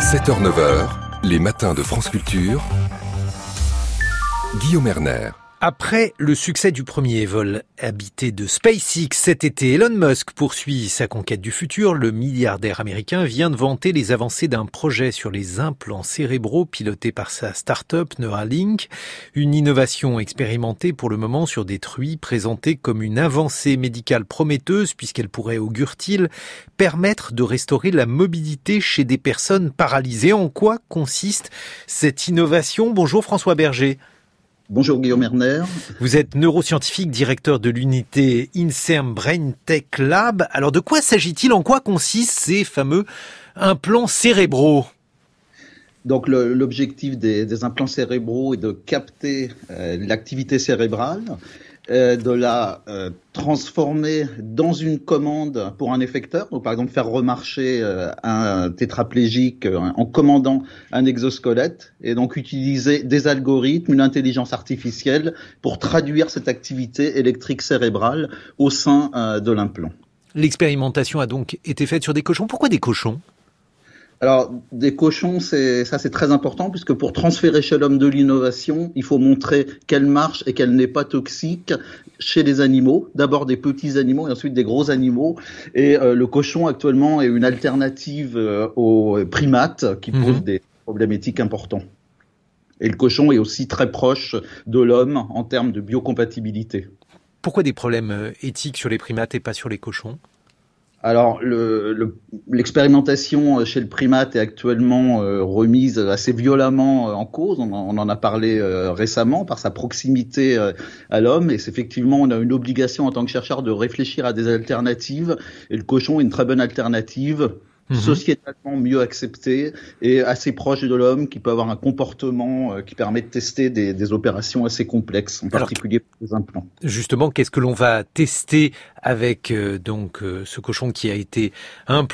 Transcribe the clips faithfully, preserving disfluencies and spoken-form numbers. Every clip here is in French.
sept heures neuf heures, les matins de France Culture. Guillaume Erner. Après le succès du premier vol habité de SpaceX cet été, Elon Musk poursuit sa conquête du futur. Le milliardaire américain vient de vanter les avancées d'un projet sur les implants cérébraux piloté par sa start-up Neuralink. Une innovation expérimentée pour le moment sur des truies, présentée comme une avancée médicale prometteuse puisqu'elle pourrait, augure-t-il, permettre de restaurer la mobilité chez des personnes paralysées. En quoi consiste cette innovation ? Bonjour François Berger. Bonjour Guillaume Erner. Vous êtes neuroscientifique, directeur de l'unité INSERM Brain Tech Lab. Alors de quoi s'agit-il ? En quoi consistent ces fameux implants cérébraux ? Donc le, l'objectif des, des implants cérébraux est de capter euh, l'activité cérébrale, euh, de la euh, transformer dans une commande pour un effecteur. Donc par exemple faire remarcher euh, un tétraplégique euh, en commandant un exosquelette, et donc utiliser des algorithmes, une intelligence artificielle pour traduire cette activité électrique cérébrale au sein euh, de l'implant. L'expérimentation a donc été faite sur des cochons. Pourquoi des cochons ? Alors, des cochons, c'est, ça c'est très important, puisque pour transférer chez l'homme de l'innovation, il faut montrer qu'elle marche et qu'elle n'est pas toxique chez les animaux. D'abord des petits animaux et ensuite des gros animaux. Et euh, le cochon actuellement est une alternative euh, aux primates qui posent mmh. des problèmes éthiques importants. Et le cochon est aussi très proche de l'homme en termes de biocompatibilité. Pourquoi des problèmes éthiques sur les primates et pas sur les cochons ? Alors, le, le, l'expérimentation chez le primate est actuellement euh, remise assez violemment euh, en cause. On en, on en a parlé euh, récemment par sa proximité euh, à l'homme. Et c'est effectivement, on a une obligation en tant que chercheur de réfléchir à des alternatives. Et le cochon est une très bonne alternative, mmh. sociétalement mieux acceptée et assez proche de l'homme, qui peut avoir un comportement euh, qui permet de tester des, des opérations assez complexes, en particulier pour les implants. Justement, qu'est-ce que l'on va tester avec euh, donc euh, ce cochon qui a été implanté ?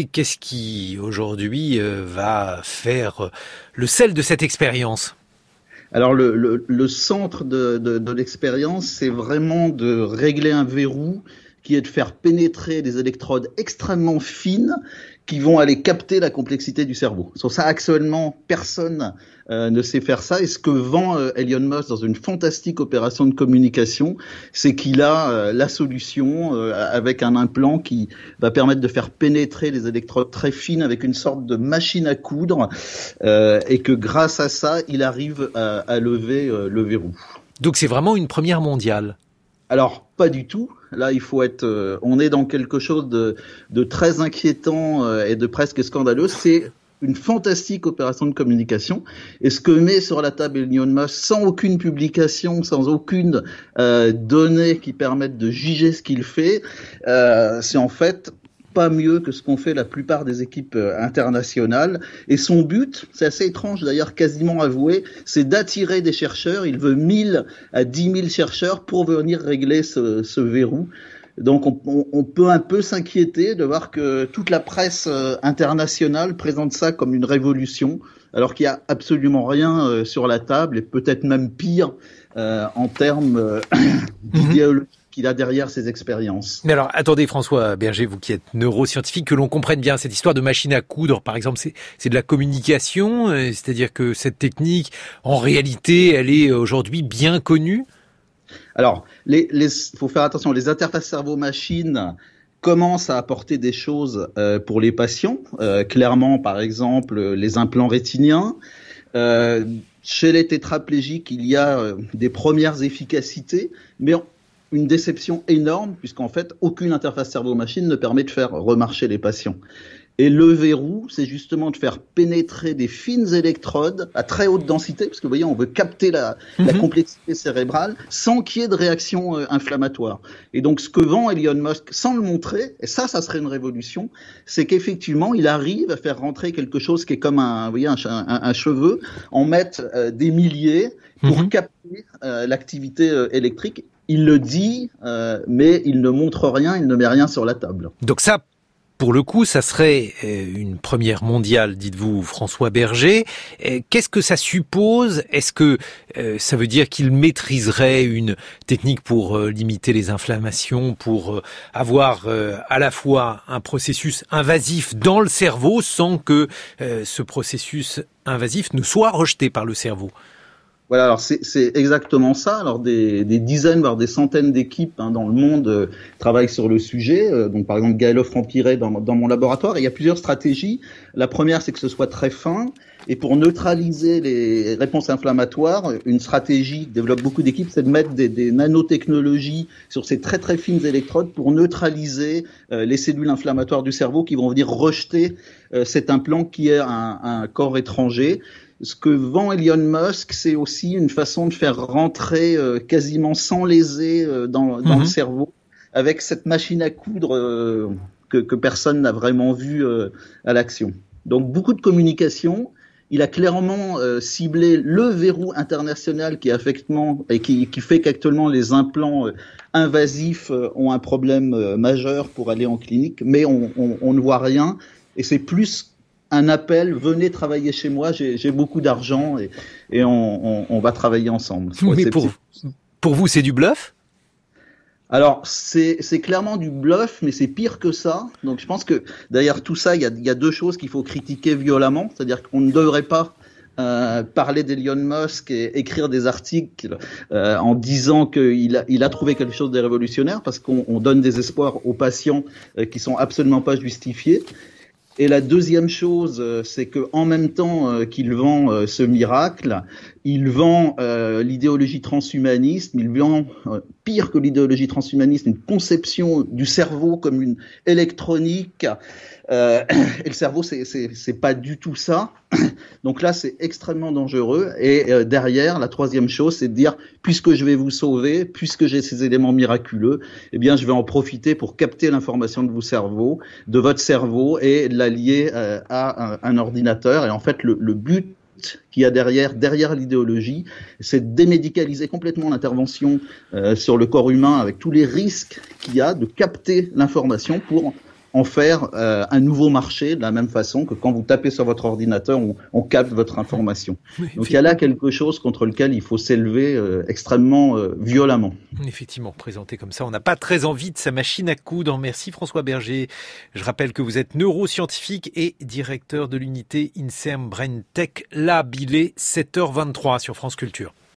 Qu'est-ce qui aujourd'hui euh, va faire euh, le sel de cette expérience ? Alors le, le, le centre de, de, de l'expérience, c'est vraiment de régler un verrou qui est de faire pénétrer des électrodes extrêmement fines qui vont aller capter la complexité du cerveau. Sur ça, actuellement, personne euh, ne sait faire ça. Et ce que vend euh, Elon Musk dans une fantastique opération de communication, c'est qu'il a euh, la solution euh, avec un implant qui va permettre de faire pénétrer les électrodes très fines avec une sorte de machine à coudre euh, et que grâce à ça, il arrive à, à lever euh, le verrou. Donc c'est vraiment une première mondiale ? Alors, pas du tout. Là, il faut être, euh, on est dans quelque chose de, de très inquiétant euh, et de presque scandaleux. C'est une fantastique opération de communication. Et ce que met sur la table Elon Musk, sans aucune publication, sans aucune euh, donnée qui permette de juger ce qu'il fait, euh, c'est en fait pas mieux que ce qu'ont fait la plupart des équipes internationales. Et son but, c'est assez étrange d'ailleurs, quasiment avoué, c'est d'attirer des chercheurs. Il veut mille à dix mille chercheurs pour venir régler ce, ce verrou. Donc on, on, on peut un peu s'inquiéter de voir que toute la presse internationale présente ça comme une révolution, alors qu'il n'y a absolument rien sur la table, et peut-être même pire euh, en termes euh, d'idéologie qu'il a derrière ses expériences. Mais alors, attendez François Berger, vous qui êtes neuroscientifique, que l'on comprenne bien cette histoire de machine à coudre, par exemple, c'est, c'est de la communication, euh, c'est-à-dire que cette technique, en réalité, elle est aujourd'hui bien connue ? Alors, les, les, faut faire attention, les interfaces cerveau-machine commencent à apporter des choses euh, pour les patients. Euh, clairement, par exemple, les implants rétiniens. Euh, chez les tétraplégiques, il y a euh, des premières efficacités, mais on, une déception énorme, puisqu'en fait, aucune interface cerveau-machine ne permet de faire remarcher les patients. Et le verrou, c'est justement de faire pénétrer des fines électrodes à très haute densité, parce que vous voyez, on veut capter la, mmh. la complexité cérébrale sans qu'il y ait de réaction euh, inflammatoire. Et donc, ce que vend Elon Musk, sans le montrer, et ça, ça serait une révolution, c'est qu'effectivement, il arrive à faire rentrer quelque chose qui est comme un, vous voyez, un, un, un cheveu, en mettre euh, des milliers pour mmh. capter euh, l'activité euh, électrique. Il le dit, euh, mais il ne montre rien, il ne met rien sur la table. Donc ça, pour le coup, ça serait une première mondiale, dites-vous, François Berger. Qu'est-ce que ça suppose? Est-ce que ça veut dire qu'il maîtriserait une technique pour limiter les inflammations, pour avoir à la fois un processus invasif dans le cerveau sans que ce processus invasif ne soit rejeté par le cerveau? Voilà, alors c'est, c'est exactement ça. Alors des, des dizaines, voire des centaines d'équipes hein, dans le monde euh, travaillent sur le sujet. Euh, donc par exemple Gaël Offran-Piret dans, dans mon laboratoire. Et il y a plusieurs stratégies. La première, c'est que ce soit très fin. Et pour neutraliser les réponses inflammatoires, une stratégie que développent beaucoup d'équipes, c'est de mettre des, des nanotechnologies sur ces très très fines électrodes pour neutraliser euh, les cellules inflammatoires du cerveau qui vont venir rejeter euh, cet implant qui est un, un corps étranger. Ce que vend Elon Musk, c'est aussi une façon de faire rentrer euh, quasiment sans léser euh, dans, dans mmh. le cerveau, avec cette machine à coudre euh, que, que personne n'a vraiment vue euh, à l'action. Donc beaucoup de communication. Il a clairement euh, ciblé le verrou international qui, affectement, et qui, qui fait qu'actuellement les implants euh, invasifs euh, ont un problème euh, majeur pour aller en clinique, mais on, on, on ne voit rien. Et c'est plus un appel, venez travailler chez moi, j'ai, j'ai beaucoup d'argent et, et on, on, on va travailler ensemble. Mais pour, pour vous, c'est du bluff ? Alors, c'est, c'est clairement du bluff, mais c'est pire que ça. Donc, je pense que derrière tout ça, il y a, il y a deux choses qu'il faut critiquer violemment. C'est-à-dire qu'on ne devrait pas euh, parler d'Elon Musk et écrire des articles euh, en disant qu'il a, il a trouvé quelque chose de révolutionnaire, parce qu'on on donne des espoirs aux patients euh, qui sont absolument pas justifiés. Et la deuxième chose, c'est que en même temps euh, qu'il vend euh, ce miracle, il vend euh, l'idéologie transhumaniste, il vend euh, pire que l'idéologie transhumaniste, une conception du cerveau comme une électronique. Euh, et le cerveau, c'est, c'est, c'est pas du tout ça. Donc là, c'est extrêmement dangereux. Et euh, derrière, la troisième chose, c'est de dire, puisque je vais vous sauver, puisque j'ai ces éléments miraculeux, eh bien, je vais en profiter pour capter l'information de vos cerveaux, de votre cerveau, et l'allier euh, à un, un ordinateur. Et en fait, le, le but qu'il y a derrière, derrière l'idéologie, c'est de démédicaliser complètement l'intervention euh, sur le corps humain avec tous les risques qu'il y a de capter l'information pour en faire euh, un nouveau marché, de la même façon que quand vous tapez sur votre ordinateur, on, on capte votre information. Oui, donc il y a là quelque chose contre lequel il faut s'élever euh, extrêmement euh, violemment. Effectivement, présenté comme ça, on n'a pas très envie de sa machine à coudre. Merci François Berger. Je rappelle que vous êtes neuroscientifique et directeur de l'unité INSERM Brain Tech Lab. Il est sept heures vingt-trois sur France Culture.